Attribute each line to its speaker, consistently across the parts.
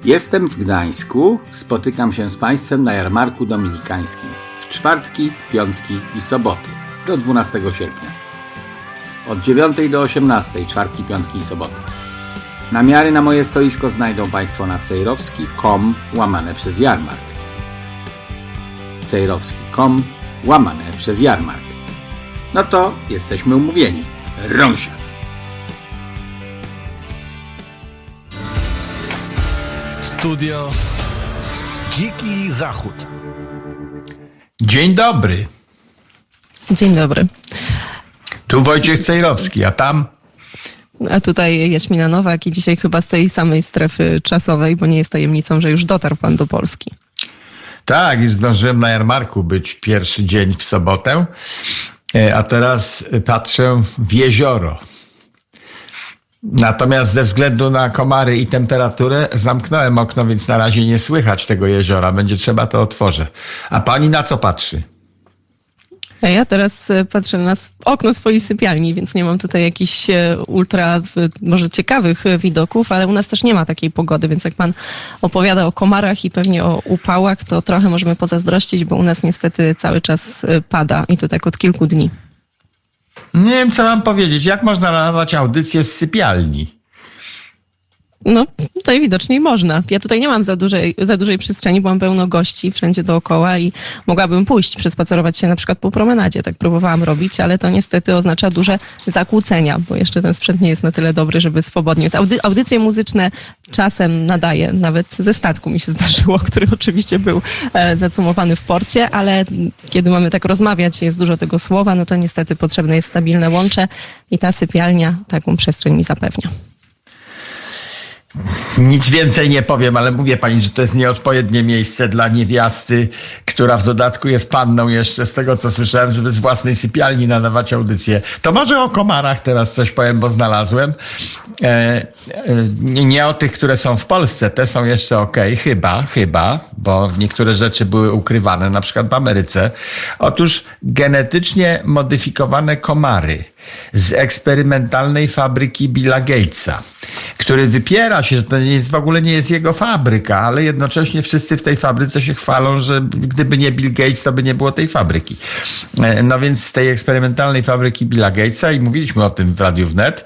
Speaker 1: Jestem w Gdańsku, spotykam się z Państwem na jarmarku dominikańskim w czwartki, piątki i soboty do 12 sierpnia. Od 9 do 18, czwartki, piątki i soboty. Namiary na moje stoisko znajdą Państwo na cejrowski.com/jarmark. cejrowski.com/jarmark. No to jesteśmy umówieni. Rąsia!
Speaker 2: Studio Dziki Zachód.
Speaker 3: Dzień dobry.
Speaker 4: Dzień dobry.
Speaker 3: Tu Wojciech Cejrowski, a tam?
Speaker 4: A tutaj Jaśmina Nowak i dzisiaj chyba z tej samej strefy czasowej, bo nie jest tajemnicą, że już dotarł pan do Polski.
Speaker 3: Tak, już zdążyłem na jarmarku być pierwszy dzień w sobotę, a teraz patrzę w jezioro. Natomiast ze względu na komary i temperaturę zamknąłem okno, więc na razie nie słychać tego jeziora. Będzie trzeba, to otworzę. A pani na co patrzy?
Speaker 4: Ja teraz patrzę na okno swojej sypialni, więc nie mam tutaj jakichś ultra, może ciekawych widoków, ale u nas też nie ma takiej pogody, więc jak pan opowiada o komarach i pewnie o upałach, to trochę możemy pozazdrościć, bo u nas niestety cały czas pada i to tak od kilku dni.
Speaker 3: Nie wiem, co mam powiedzieć. Jak można nadawać audycję z sypialni?
Speaker 4: No, tutaj widocznie można. Ja tutaj nie mam za dużej przestrzeni, bo mam pełno gości wszędzie dookoła i mogłabym pójść, przespacerować się na przykład po promenadzie. Tak próbowałam robić, ale to niestety oznacza duże zakłócenia, bo jeszcze ten sprzęt nie jest na tyle dobry, żeby swobodnie. Więc audycje muzyczne czasem nadaję. Nawet ze statku mi się zdarzyło, który oczywiście był zacumowany w porcie, ale kiedy mamy tak rozmawiać, jest dużo tego słowa, no to niestety potrzebne jest stabilne łącze i ta sypialnia taką przestrzeń mi zapewnia.
Speaker 3: Nic więcej nie powiem, ale mówię pani, że to jest nieodpowiednie miejsce dla niewiasty, która w dodatku jest panną jeszcze, z tego co słyszałem, żeby z własnej sypialni nadawać audycję. To może o komarach teraz coś powiem, bo znalazłem. Nie o tych, które są w Polsce, te są jeszcze okej, chyba, bo niektóre rzeczy były ukrywane, na przykład w Ameryce. Otóż genetycznie modyfikowane komary z eksperymentalnej fabryki Billa Gatesa, który wypiera się, że to w ogóle nie jest jego fabryka, ale jednocześnie wszyscy w tej fabryce się chwalą, że gdyby nie Bill Gates, to by nie było tej fabryki. No więc z tej eksperymentalnej fabryki Billa Gatesa, i mówiliśmy o tym w Radiu Wnet,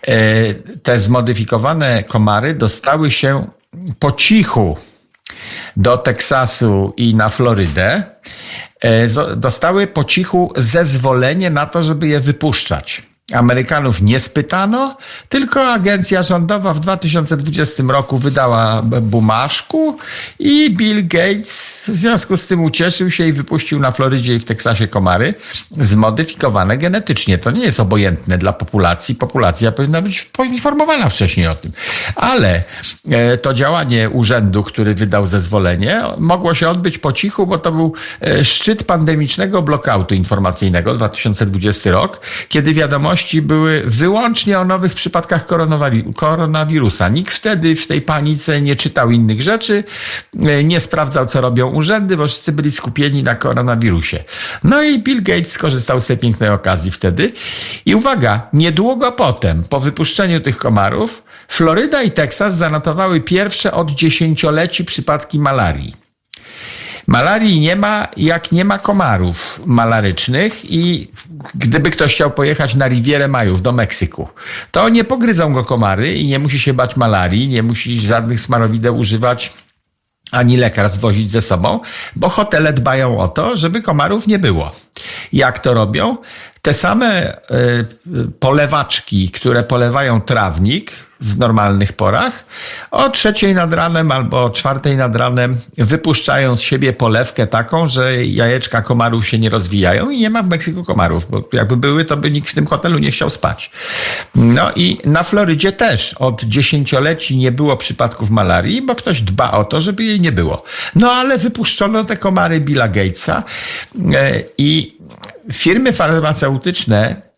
Speaker 3: te zmodyfikowane komary dostały się po cichu do Teksasu i na Florydę. Dostały po cichu zezwolenie na to, żeby je wypuszczać. Amerykanów nie spytano, tylko agencja rządowa w 2020 roku wydała bumaszku i Bill Gates w związku z tym ucieszył się i wypuścił na Florydzie i w Teksasie komary zmodyfikowane genetycznie. To nie jest obojętne dla populacji. Populacja powinna być poinformowana wcześniej o tym. Ale to działanie urzędu, który wydał zezwolenie, mogło się odbyć po cichu, bo to był szczyt pandemicznego blackoutu informacyjnego 2020 rok, kiedy wiadomości były wyłącznie o nowych przypadkach koronawirusa. Nikt wtedy w tej panice nie czytał innych rzeczy, nie sprawdzał, co robią urzędy, bo wszyscy byli skupieni na koronawirusie. No i Bill Gates skorzystał z tej pięknej okazji wtedy. I uwaga, niedługo potem, po wypuszczeniu tych komarów, Floryda i Teksas zanotowały pierwsze od dziesięcioleci przypadki malarii. Malarii nie ma, jak nie ma komarów malarycznych i gdyby ktoś chciał pojechać na Rivierę Majów do Meksyku, to nie pogryzą go komary i nie musi się bać malarii, nie musi żadnych smarowideł używać ani lekarstw wozić ze sobą, bo hotele dbają o to, żeby komarów nie było. Jak to robią? Te same polewaczki, które polewają trawnik w normalnych porach, o 3 nad ranem albo o 4 nad ranem wypuszczają z siebie polewkę taką, że jajeczka komarów się nie rozwijają i nie ma w Meksyku komarów, bo jakby były, to by nikt w tym hotelu nie chciał spać. No i na Florydzie też od dziesięcioleci nie było przypadków malarii, bo ktoś dba o to, żeby jej nie było. No ale wypuszczono te komary Billa Gatesa i firmy farmaceutyczne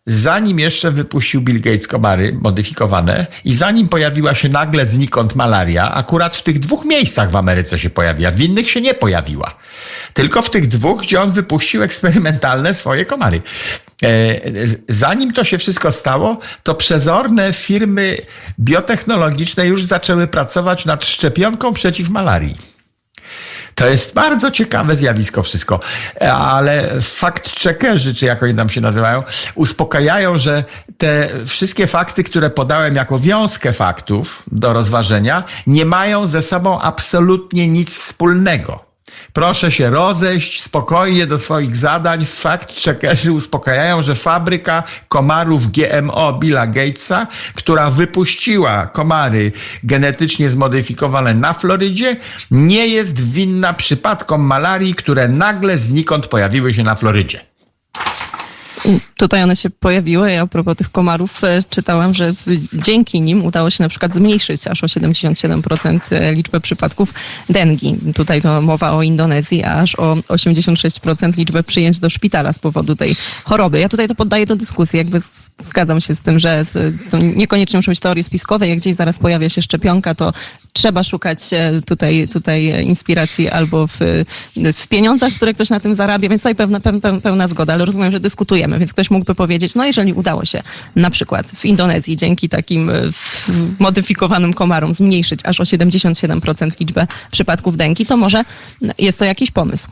Speaker 3: zanim jeszcze wypuścił Bill Gates komary modyfikowane i zanim pojawiła się nagle znikąd malaria, akurat w tych 2 miejscach w Ameryce się pojawiła, w innych się nie pojawiła. Tylko w tych 2, gdzie on wypuścił eksperymentalne swoje komary. Zanim to się wszystko stało, to przezorne firmy biotechnologiczne już zaczęły pracować nad szczepionką przeciw malarii. To jest bardzo ciekawe zjawisko wszystko, ale fact-checkerzy, czy jak oni tam się nazywają, uspokajają, że te wszystkie fakty, które podałem jako wiązkę faktów do rozważenia, nie mają ze sobą absolutnie nic wspólnego. Proszę się rozejść spokojnie do swoich zadań. Fact-checkerzy uspokajają, że fabryka komarów GMO Billa Gatesa, która wypuściła komary genetycznie zmodyfikowane na Florydzie, nie jest winna przypadkom malarii, które nagle znikąd pojawiły się na Florydzie.
Speaker 4: Tutaj one się pojawiły. Ja a propos tych komarów czytałam, że dzięki nim udało się na przykład zmniejszyć aż o 77% liczbę przypadków dengi. Tutaj to mowa o Indonezji, a aż o 86% liczbę przyjęć do szpitala z powodu tej choroby. Ja tutaj to poddaję do dyskusji. Jakby zgadzam się z tym, że to niekoniecznie muszą być teorie spiskowe. Jak gdzieś zaraz pojawia się szczepionka, to trzeba szukać tutaj inspiracji albo w pieniądzach, które ktoś na tym zarabia, więc tutaj pełna zgoda, ale rozumiem, że dyskutujemy, więc ktoś mógłby powiedzieć, no jeżeli udało się na przykład w Indonezji dzięki takim modyfikowanym komarom zmniejszyć aż o 77% liczbę przypadków dengi, to może jest to jakiś pomysł.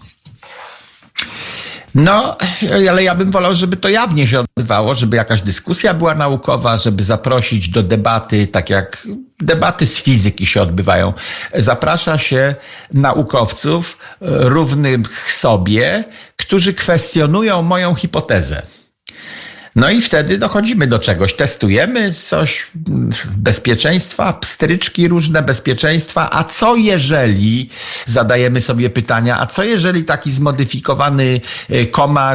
Speaker 3: No, ale ja bym wolał, żeby to jawnie się odbywało, żeby jakaś dyskusja była naukowa, żeby zaprosić do debaty, tak jak debaty z fizyki się odbywają. Zaprasza się naukowców równych sobie, którzy kwestionują moją hipotezę. No i wtedy dochodzimy do czegoś, testujemy coś, bezpieczeństwa, pstryczki różne, bezpieczeństwa, a co jeżeli, zadajemy sobie pytania, a co jeżeli taki zmodyfikowany komar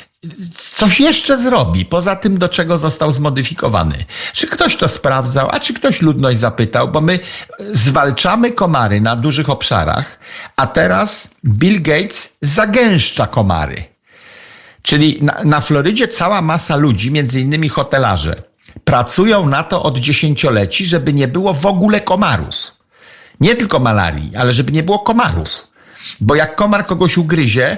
Speaker 3: coś jeszcze zrobi, poza tym, do czego został zmodyfikowany. Czy ktoś to sprawdzał, a czy ktoś ludność zapytał, bo my zwalczamy komary na dużych obszarach, a teraz Bill Gates zagęszcza komary. Czyli na Florydzie cała masa ludzi, między innymi hotelarze, pracują na to od dziesięcioleci, żeby nie było w ogóle komarów. Nie tylko malarii, ale żeby nie było komarów. Bo jak komar kogoś ugryzie,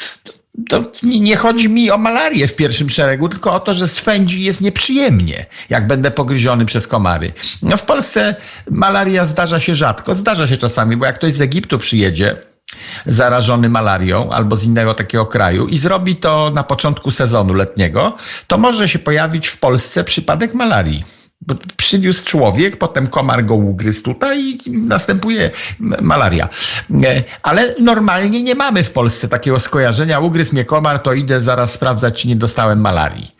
Speaker 3: to nie chodzi mi o malarię w pierwszym szeregu, tylko o to, że swędzi jest nieprzyjemnie, jak będę pogryziony przez komary. No w Polsce malaria zdarza się rzadko, zdarza się czasami, bo jak ktoś z Egiptu przyjedzie, zarażony malarią albo z innego takiego kraju i zrobi to na początku sezonu letniego, to może się pojawić w Polsce przypadek malarii. Bo przywiózł człowiek, potem komar go ugryzł tutaj i następuje malaria. Ale normalnie nie mamy w Polsce takiego skojarzenia, ugryzł mnie komar, to idę zaraz sprawdzać, czy nie dostałem malarii.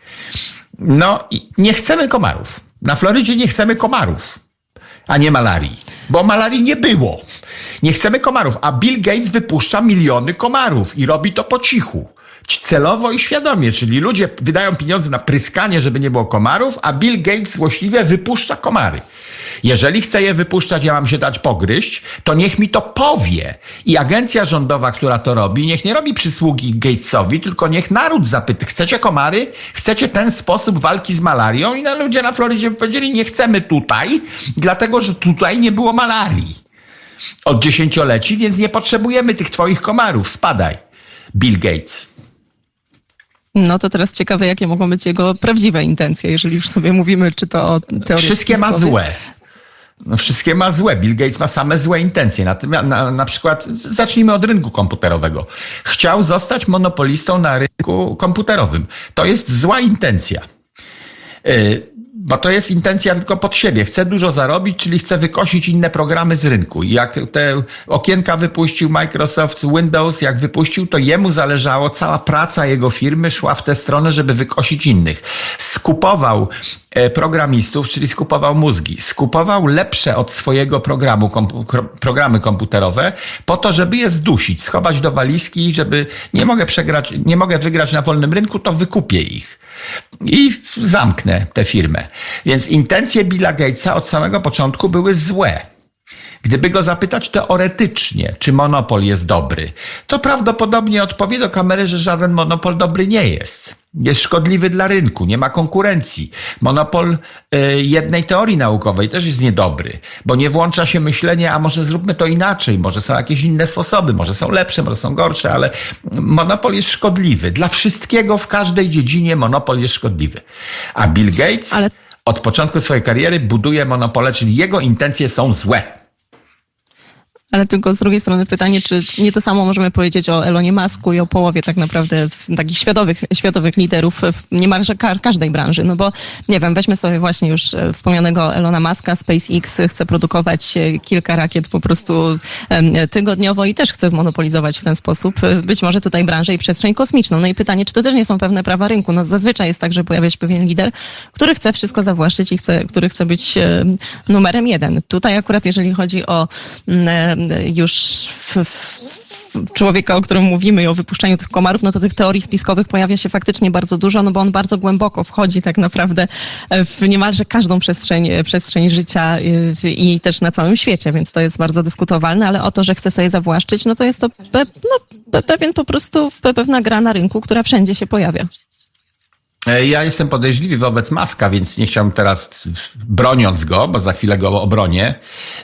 Speaker 3: No i nie chcemy komarów. Na Florydzie nie chcemy komarów, a nie malarii. Bo malarii nie było. Nie chcemy komarów, a Bill Gates wypuszcza miliony komarów i robi to po cichu. Celowo i świadomie, czyli ludzie wydają pieniądze na pryskanie, żeby nie było komarów, a Bill Gates złośliwie wypuszcza komary. Jeżeli chcę je wypuszczać, ja mam się dać pogryźć, to niech mi to powie. I agencja rządowa, która to robi, niech nie robi przysługi Gatesowi, tylko niech naród zapyta, chcecie komary? Chcecie ten sposób walki z malarią? I ludzie na Florydzie powiedzieli, nie chcemy tutaj, dlatego że tutaj nie było malarii od dziesięcioleci, więc nie potrzebujemy tych twoich komarów. Spadaj, Bill Gates.
Speaker 4: No to teraz ciekawe, jakie mogą być jego prawdziwe intencje, jeżeli już sobie mówimy, czy to o teorii
Speaker 3: Wszystkie ma złe. No, wszystkie ma złe. Bill Gates ma same złe intencje. Na przykład, zacznijmy od rynku komputerowego. Chciał zostać monopolistą na rynku komputerowym. To jest zła intencja. Bo to jest intencja tylko pod siebie. Chce dużo zarobić, czyli chce wykosić inne programy z rynku. I jak te okienka wypuścił Microsoft Windows, jak wypuścił, to jemu zależało, cała praca jego firmy szła w tę stronę, żeby wykosić innych. Skupował programistów, czyli skupował mózgi. Skupował lepsze od swojego programy komputerowe po to, żeby je zdusić, schować do walizki, żeby nie mogę wygrać na wolnym rynku, to wykupię ich. I zamknę tę firmę. Więc intencje Billa Gatesa od samego początku były złe. Gdyby go zapytać teoretycznie, czy monopol jest dobry, to prawdopodobnie odpowie do kamery, że żaden monopol dobry nie jest. Jest szkodliwy dla rynku, nie ma konkurencji. Monopol jednej teorii naukowej też jest niedobry, bo nie włącza się myślenie, a może zróbmy to inaczej, może są jakieś inne sposoby, może są lepsze, może są gorsze, ale monopol jest szkodliwy. Dla wszystkiego w każdej dziedzinie monopol jest szkodliwy. A Bill Gates od początku swojej kariery buduje monopole, czyli jego intencje są złe.
Speaker 4: Ale tylko z drugiej strony pytanie, czy nie to samo możemy powiedzieć o Elonie Musku i o połowie tak naprawdę takich światowych liderów w niemalże każdej branży. No bo nie wiem, weźmy sobie właśnie już wspomnianego Elona Muska, SpaceX chce produkować kilka rakiet po prostu tygodniowo i też chce zmonopolizować w ten sposób być może tutaj branżę i przestrzeń kosmiczną. No i pytanie, czy to też nie są pewne prawa rynku? No zazwyczaj jest tak, że pojawia się pewien lider, który chce wszystko zawłaszczyć i który chce być numerem jeden. Tutaj akurat jeżeli chodzi o już człowieka, o którym mówimy i o wypuszczaniu tych komarów, no to tych teorii spiskowych pojawia się faktycznie bardzo dużo, no bo on bardzo głęboko wchodzi tak naprawdę w niemalże każdą przestrzeń życia i też na całym świecie, więc to jest bardzo dyskutowalne, ale o to, że chce sobie zawłaszczyć, no to jest to pewien po prostu pewna gra na rynku, która wszędzie się pojawia.
Speaker 3: Ja jestem podejrzliwy wobec Muska, więc nie chciałbym teraz, broniąc go, bo za chwilę go obronię,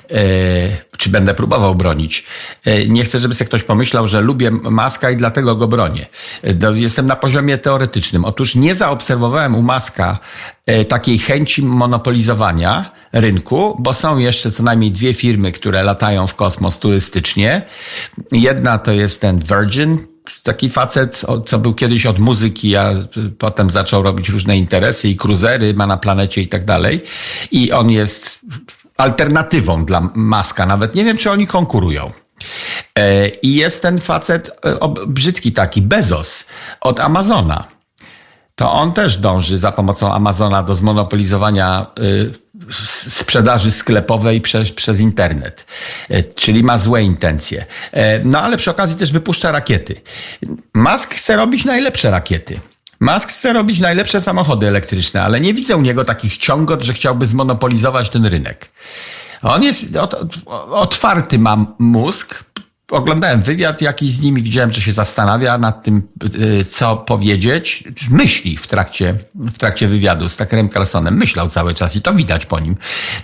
Speaker 3: czy będę próbował bronić. Nie chcę, żeby sobie ktoś pomyślał, że lubię Muska i dlatego go bronię. Jestem na poziomie teoretycznym. Otóż nie zaobserwowałem u Muska takiej chęci monopolizowania rynku, bo są jeszcze co najmniej dwie firmy, które latają w kosmos turystycznie. Jedna to jest ten Virgin, taki facet, co był kiedyś od muzyki, a potem zaczął robić różne interesy i cruisery ma na planecie i tak dalej. I on jest alternatywą dla Muska. Nawet nie wiem, czy oni konkurują. I jest ten facet brzydki taki, Bezos od Amazona. To on też dąży za pomocą Amazona do zmonopolizowania sprzedaży sklepowej przez internet. Czyli ma złe intencje. No ale przy okazji też wypuszcza rakiety. Musk chce robić najlepsze rakiety. Musk chce robić najlepsze samochody elektryczne, ale nie widzę u niego takich ciągot, że chciałby zmonopolizować ten rynek. On jest otwarty, ma mózg. Oglądałem wywiad jakiś z nim i widziałem, że się zastanawia nad tym, co powiedzieć. Myśli w trakcie wywiadu z Tuckerem Carlsonem. Myślał cały czas i to widać po nim.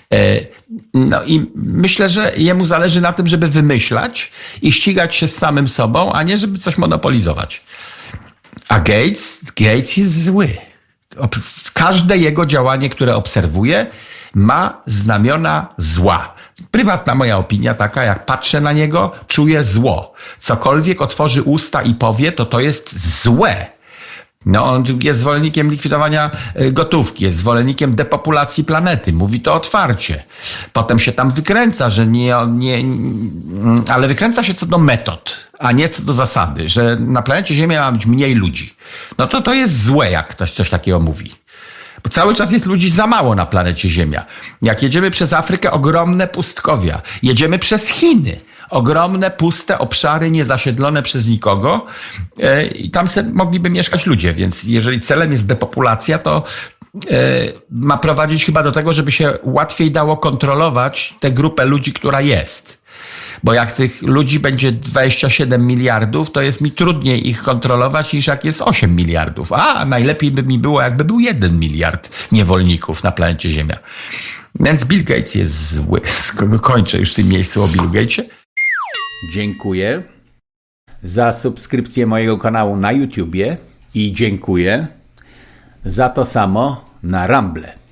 Speaker 3: No i myślę, że jemu zależy na tym, żeby wymyślać i ścigać się z samym sobą, a nie żeby coś monopolizować. A Gates jest zły. Każde jego działanie, które obserwuję, ma znamiona zła. Prywatna moja opinia taka, jak patrzę na niego, czuję zło. Cokolwiek otworzy usta i powie, to jest złe. No, on jest zwolennikiem likwidowania gotówki, jest zwolennikiem depopulacji planety, mówi to otwarcie. Potem się tam wykręca, że ale wykręca się co do metod, a nie co do zasady, że na planecie Ziemia ma być mniej ludzi. No to jest złe, jak ktoś coś takiego mówi. Bo cały czas jest ludzi za mało na planecie Ziemia. Jak jedziemy przez Afrykę, ogromne pustkowia. Jedziemy przez Chiny. Ogromne, puste obszary, niezasiedlone przez nikogo. I tam mogliby mieszkać ludzie. Więc jeżeli celem jest depopulacja, to ma prowadzić chyba do tego, żeby się łatwiej dało kontrolować tę grupę ludzi, która jest. Bo jak tych ludzi będzie 27 miliardów, to jest mi trudniej ich kontrolować niż jak jest 8 miliardów. A najlepiej by mi było, jakby był 1 miliard niewolników na planecie Ziemia. Więc Bill Gates jest zły. Kończę już w tym miejscu o Billu Gatesie.
Speaker 1: Dziękuję za subskrypcję mojego kanału na YouTubie i dziękuję za to samo na Rumble.